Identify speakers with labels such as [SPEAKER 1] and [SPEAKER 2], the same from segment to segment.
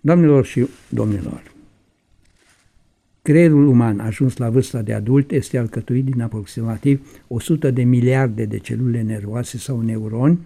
[SPEAKER 1] Doamnelor și domnilor, creierul uman ajuns la vârsta de adult este alcătuit din aproximativ 100 de miliarde de celule nervoase sau neuroni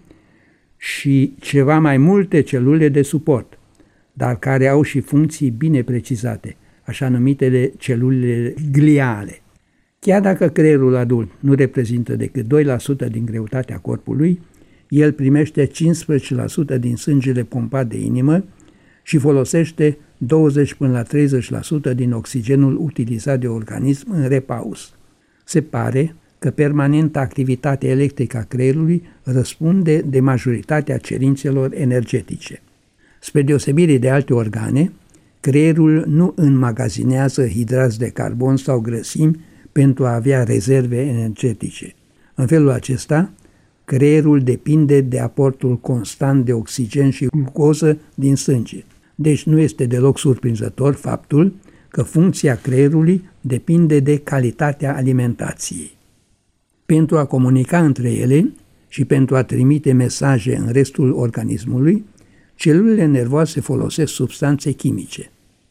[SPEAKER 1] și ceva mai multe celule de suport, dar care au și funcții bine precizate, așa numitele celule gliale. Chiar dacă creierul adult nu reprezintă decât 2% din greutatea corpului, el primește 15% din sângele pompat de inimă și folosește 20 până la 30% din oxigenul utilizat de organism în repaus. Se pare că permanenta activitate electrică a creierului răspunde de majoritatea cerințelor energetice. Spre deosebire de alte organe, creierul nu înmagazinează hidrați de carbon sau grăsimi pentru a avea rezerve energetice. În felul acesta, creierul depinde de aportul constant de oxigen și glucoză din sânge. Deci nu este deloc surprinzător faptul că funcția creierului depinde de calitatea alimentației. Pentru a comunica între ele și pentru a trimite mesaje în restul organismului, celulele nervoase folosesc substanțe chimice.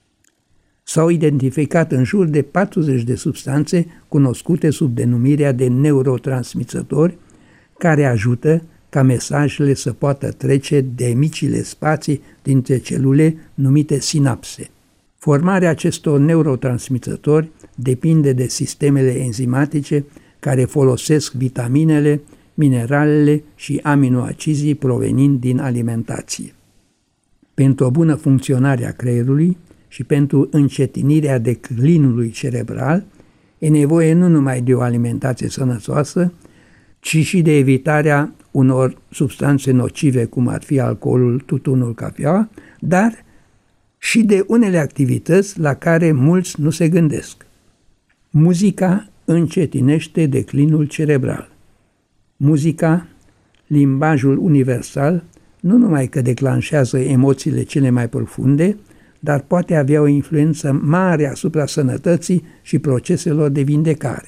[SPEAKER 1] S-au identificat în jur de 40 de substanțe cunoscute sub denumirea de neurotransmițători, care ajută ca mesajele să poată trece de micile spații dintre celule numite sinapse. Formarea acestor neurotransmițători depinde de sistemele enzimatice care folosesc vitaminele, mineralele și aminoacizii provenind din alimentație. Pentru o bună funcționare a creierului și pentru încetinirea declinului cerebral, e nevoie nu numai de o alimentație sănătoasă, ci și de evitarea unor substanțe nocive, cum ar fi alcoolul, tutunul, cafeaua, dar și de unele activități la care mulți nu se gândesc. Muzica încetinește declinul cerebral. Muzica, limbajul universal, nu numai că declanșează emoțiile cele mai profunde, dar poate avea o influență mare asupra sănătății și proceselor de vindecare.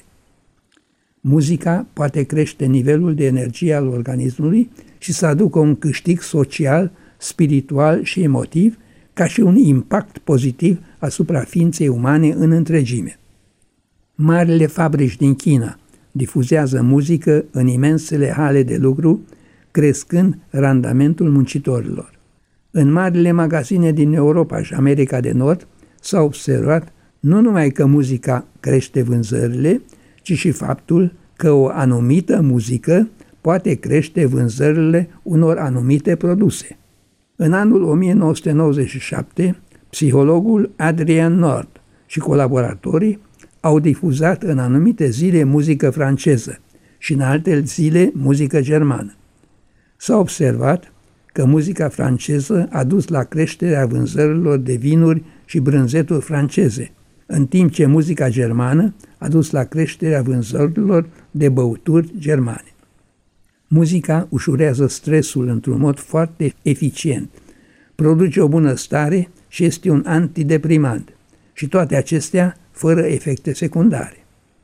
[SPEAKER 1] Muzica poate crește nivelul de energie al organismului și să aducă un câștig social, spiritual și emotiv, ca și un impact pozitiv asupra ființei umane în întregime. Marile fabrici din China difuzează muzică în imensele hale de lucru, crescând randamentul muncitorilor. În marile magazine din Europa și America de Nord s-a observat nu numai că muzica crește vânzările, ci și faptul că o anumită muzică poate crește vânzările unor anumite produse. În anul 1997, psihologul Adrian Nord și colaboratorii au difuzat în anumite zile muzică franceză și în alte zile muzică germană. S-a observat că muzica franceză a dus la creșterea vânzărilor de vinuri și brânzeturi franceze, în timp ce muzica germană a dus la creșterea vânzărilor de băuturi germane. Muzica ușurează stresul într-un mod foarte eficient, produce o bună stare și este un antideprimant, și toate acestea fără efecte secundare.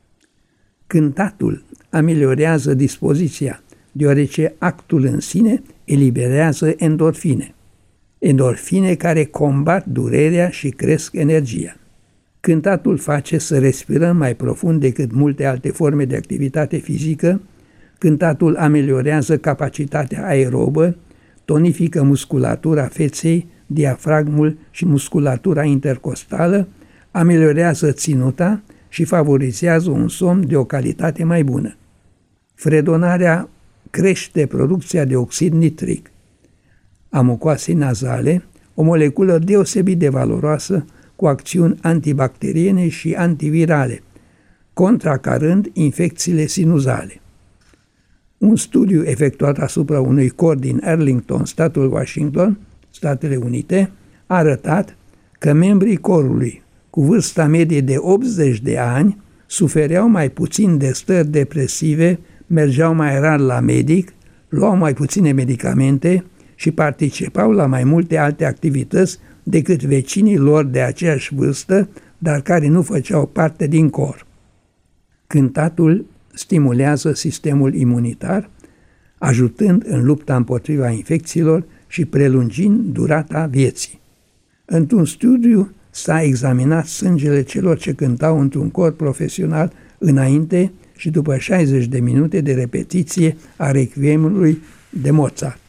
[SPEAKER 1] Cântatul ameliorează dispoziția, deoarece actul în sine eliberează endorfine. Endorfine care combat durerea și cresc energia. Cântatul face să respirăm mai profund decât multe alte forme de activitate fizică. Cântatul ameliorează capacitatea aerobă, tonifică musculatura feței, diafragmul și musculatura intercostală, ameliorează ținuta și favorizează un somn de o calitate mai bună. Fredonarea crește producția de oxid nitric a mucoasei nazale, o moleculă deosebit de valoroasă cu acțiuni antibacteriene și antivirale, contracarând infecțiile sinuzale. Un studiu efectuat asupra unui cor din Arlington, statul Washington, Statele Unite, a arătat că membrii corului cu vârsta medie de 80 de ani sufereau mai puțin de stări depresive, mergeau mai rar la medic, luau mai puține medicamente și participau la mai multe alte activități decât vecinii lor de aceeași vârstă, dar care nu făceau parte din cor. Cântatul stimulează sistemul imunitar, ajutând în lupta împotriva infecțiilor și prelungind durata vieții. Într-un studiu s-a examinat sângele celor ce cântau într-un cor profesional înainte și după 60 de minute de repetiție a requiemului de Mozart.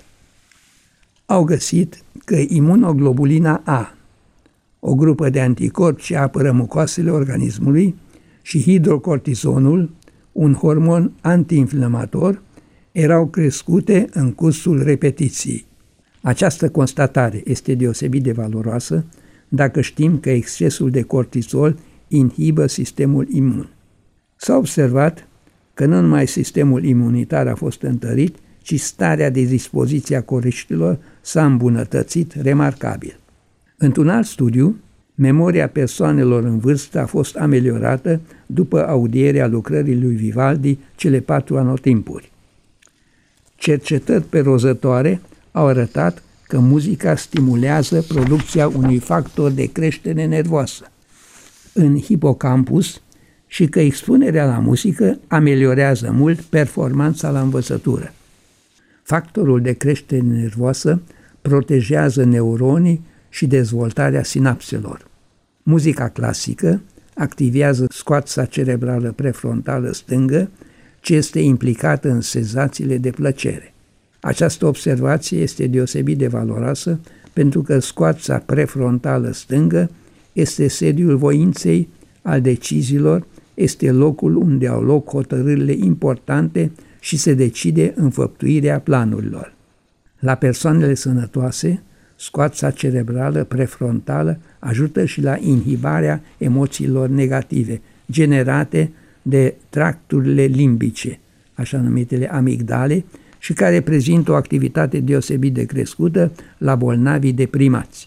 [SPEAKER 1] Au găsit că imunoglobulina A, o grupă de anticorpi ce apără mucoasele organismului, și hidrocortizonul, un hormon antiinflamator, erau crescute în cursul repetiției. Această constatare este deosebit de valoroasă dacă știm că excesul de cortizol inhibă sistemul imun. S-a observat că nu numai sistemul imunitar a fost întărit, ci starea de dispoziție a coriștilor s-a îmbunătățit remarcabil. Într-un alt studiu, memoria persoanelor în vârstă a fost ameliorată după audierea lucrării lui Vivaldi, Cele 4 anotimpuri. Cercetări pe rozătoare au arătat că muzica stimulează producția unui factor de creștere nervoasă în hipocampus și că expunerea la muzică ameliorează mult performanța la învățătură. Factorul de creștere nervoasă protejează neuronii și dezvoltarea sinapselor. Muzica clasică activează scoața cerebrală prefrontală stângă, ce este implicată în senzațiile de plăcere. Această observație este deosebit de valoroasă pentru că scoața prefrontală stângă este sediul voinței, al deciziilor, este locul unde au loc hotărârile importante și se decide înfăptuirea planurilor. La persoanele sănătoase, scoața cerebrală prefrontală ajută și la inhibarea emoțiilor negative generate de tracturile limbice, așa numitele amigdale, și care prezintă o activitate deosebit de crescută la bolnavii deprimați.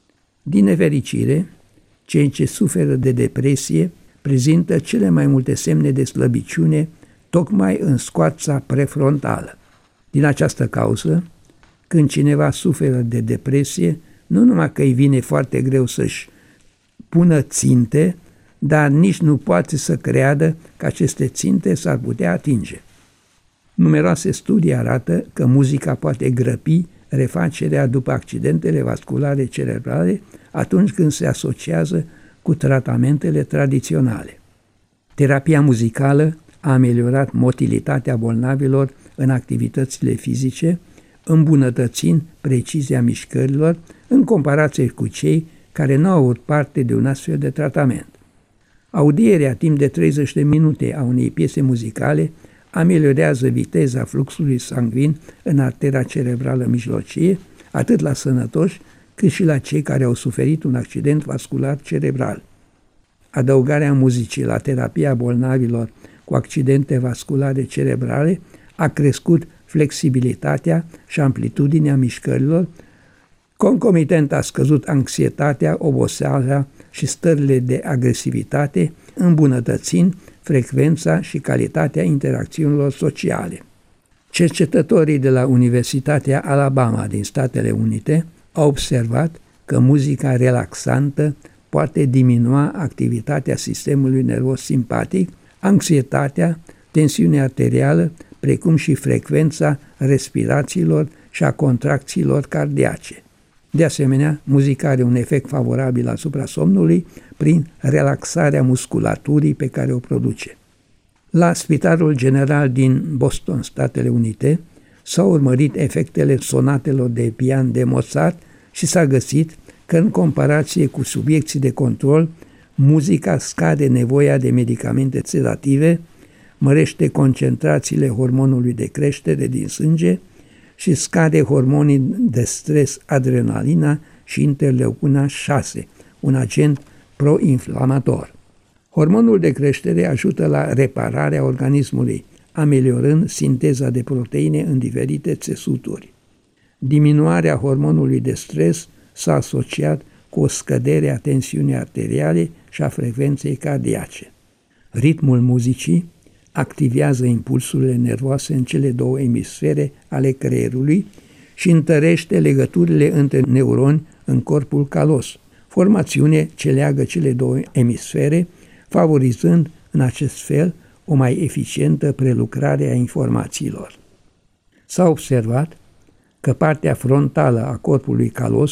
[SPEAKER 1] Din nefericire, cei ce suferă de depresie prezintă cele mai multe semne de slăbiciune tocmai în scoața prefrontală. Din această cauză, când cineva suferă de depresie, nu numai că îi vine foarte greu să-și pună ținte, dar nici nu poate să creadă că aceste ținte s-ar putea atinge. Numeroase studii arată că muzica poate grăbi refacerea după accidentele vasculare cerebrale atunci când se asociază cu tratamentele tradiționale. Terapia muzicală a ameliorat motilitatea bolnavilor în activitățile fizice, îmbunătățind precizia mișcărilor în comparație cu cei care nu au avut parte de un astfel de tratament. Audierea timp de 30 de minute a unei piese muzicale ameliorează viteza fluxului sanguin în artera cerebrală mijlocie, atât la sănătoși cât și la cei care au suferit un accident vascular cerebral. Adăugarea muzicii la terapia bolnavilor cu accidente vasculare cerebrale a crescut flexibilitatea și amplitudinea mișcărilor, concomitent a scăzut anxietatea, oboseala și stările de agresivitate, îmbunătățind frecvența și calitatea interacțiunilor sociale. Cercetătorii de la Universitatea Alabama din Statele Unite au observat că muzica relaxantă poate diminua activitatea sistemului nervos simpatic, anxietatea, tensiunea arterială, precum și frecvența respirațiilor și a contracțiilor cardiace. De asemenea, muzica are un efect favorabil asupra somnului prin relaxarea musculaturii pe care o produce. La Spitalul General din Boston, Statele Unite, s-au urmărit efectele sonatelor de pian de Mozart și s-a găsit că, în comparație cu subiecții de control, muzica scade nevoia de medicamente sedative, mărește concentrațiile hormonului de creștere din sânge și scade hormonii de stres, adrenalina și interleukina 6, un agent proinflamator. Hormonul de creștere ajută la repararea organismului, ameliorând sinteza de proteine în diferite țesuturi. Diminuarea hormonului de stres s-a asociat cu o scădere a tensiunii arteriale și a frecvenței cardiace. Ritmul muzicii activează impulsurile nervoase în cele două emisfere ale creierului și întărește legăturile între neuroni în corpul calos, formațiune ce leagă cele două emisfere, favorizând în acest fel o mai eficientă prelucrare a informațiilor. S-a observat că partea frontală a corpului calos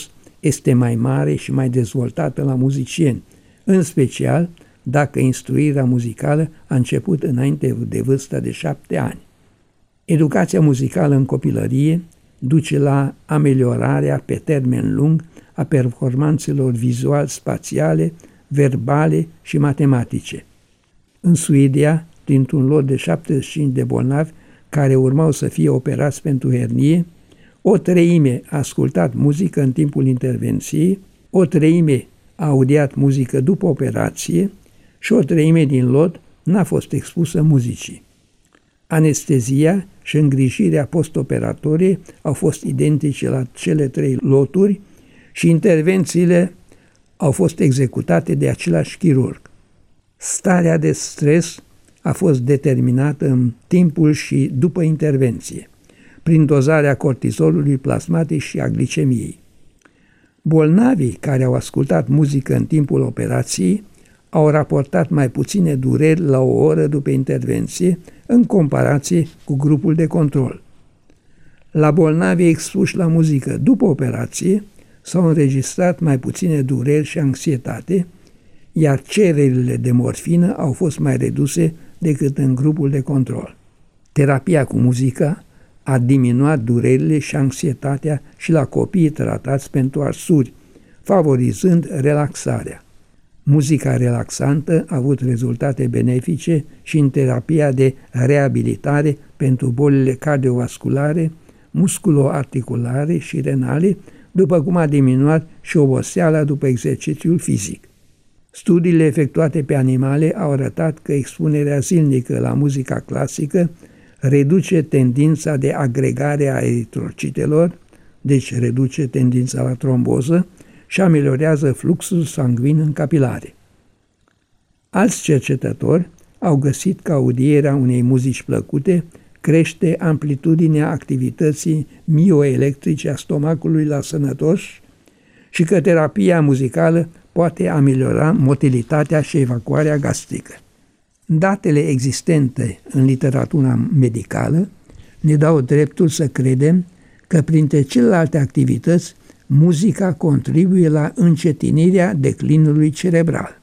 [SPEAKER 1] este mai mare și mai dezvoltată la muzicieni, în special dacă instruirea muzicală a început înainte de vârsta de 7 ani. Educația muzicală în copilărie duce la ameliorarea pe termen lung a performanțelor vizual-spațiale, verbale și matematice. În Suedia, dintr-un lot de 75 de bolnavi care urmau să fie operați pentru hernie, 1/3 a ascultat muzică în timpul intervenției, 1/3 a audiat muzică după operație și 1/3 din lot n-a fost expusă muzicii. Anestezia și îngrijirea postoperatorie au fost identice la cele 3 loturi și intervențiile au fost executate de același chirurg. Starea de stres a fost determinată în timpul și după intervenție, prin dozarea cortizolului plasmatic și a glicemiei. Bolnavii care au ascultat muzică în timpul operației au raportat mai puține dureri la o oră după intervenție în comparație cu grupul de control. La bolnavii expuși la muzică după operație s-au înregistrat mai puține dureri și anxietate, iar cererile de morfină au fost mai reduse decât în grupul de control. Terapia cu muzica a diminuat durerile și anxietatea și la copiii tratați pentru arsuri, favorizând relaxarea. Muzica relaxantă a avut rezultate benefice și în terapia de reabilitare pentru bolile cardiovasculare, musculoarticulare și renale, după cum a diminuat și oboseala după exercițiul fizic. Studiile efectuate pe animale au arătat că expunerea zilnică la muzica clasică reduce tendința de agregare a eritrocitelor, deci reduce tendința la tromboză și ameliorează fluxul sanguin în capilare. Alți cercetători au găsit că audierea unei muzici plăcute crește amplitudinea activității mioelectrice a stomacului la sănătoși și că terapia muzicală poate ameliora motilitatea și evacuarea gastrică. Datele existente în literatura medicală ne dau dreptul să credem că printre celelalte activități muzica contribuie la încetinirea declinului cerebral.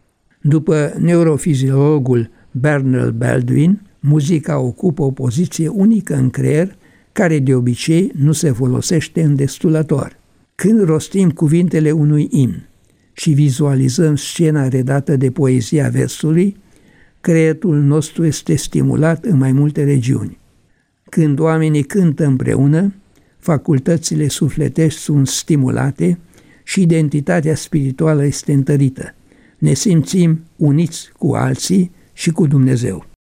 [SPEAKER 1] După neurofiziologul Bernard Baldwin, muzica ocupă o poziție unică în creier care de obicei nu se folosește îndestulător. Când rostim cuvintele unui imn și vizualizăm scena redată de poezia versului, creierul nostru este stimulat în mai multe regiuni. Când oamenii cântă împreună, facultățile sufletești sunt stimulate și identitatea spirituală este întărită. Ne simțim uniți cu alții și cu Dumnezeu.